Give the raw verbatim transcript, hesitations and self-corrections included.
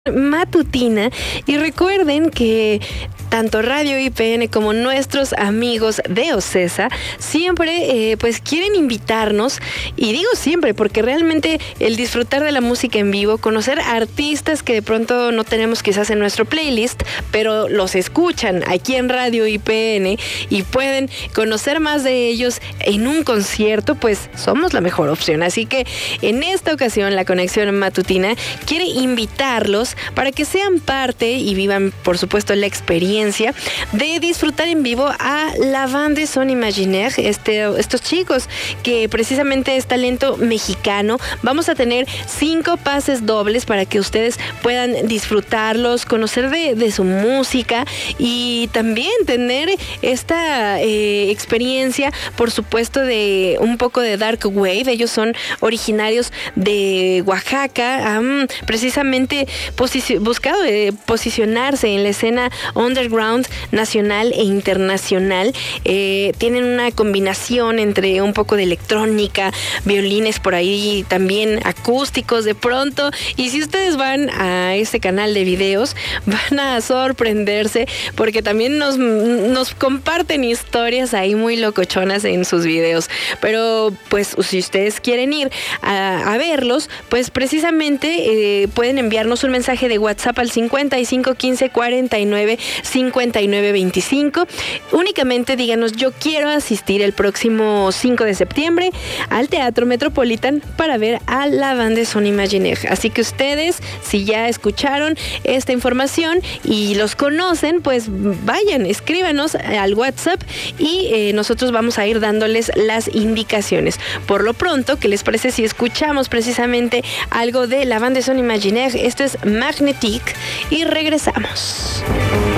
Matutina, y recuerden que tanto Radio I P N como nuestros amigos de OCESA siempre eh, pues quieren invitarnos, y digo siempre porque realmente el disfrutar de la música en vivo, conocer artistas que de pronto no tenemos quizás en nuestro playlist, pero los escuchan aquí en Radio I P N y pueden conocer más de ellos en un concierto, pues somos la mejor opción. Así que en esta ocasión la Conexión Matutina quiere invitarlos para que sean parte y vivan, por supuesto, la experiencia de disfrutar en vivo a la Bande Son Imaginaire, este, estos chicos que precisamente es talento mexicano. Vamos a tener cinco pases dobles para que ustedes puedan disfrutarlos, conocer de, de su música y también tener esta eh, experiencia, por supuesto, de un poco de Dark Wave. Ellos son originarios de Oaxaca, han precisamente posici- buscado eh, posicionarse en la escena underground nacional e internacional. Eh, tienen una combinación entre un poco de electrónica, violines por ahí también acústicos de pronto, y si ustedes van a este canal de videos van a sorprenderse porque también nos, nos comparten historias ahí muy locochonas en sus videos. Pero pues si ustedes quieren ir a, a verlos, pues precisamente eh, pueden enviarnos un mensaje de WhatsApp al cincuenta y cinco quince cuarenta y nueve cincuenta y nueve veinticinco. Únicamente díganos: yo quiero asistir el próximo cinco de septiembre al Teatro Metropolitan para ver a la Bande Son Imaginaire. Así que ustedes, si ya escucharon esta información y los conocen, pues vayan, escríbanos al WhatsApp y eh, nosotros vamos a ir dándoles las indicaciones. Por lo pronto, ¿qué les parece si escuchamos precisamente algo de la Bande Son Imaginaire? Esto es Magnetic y regresamos.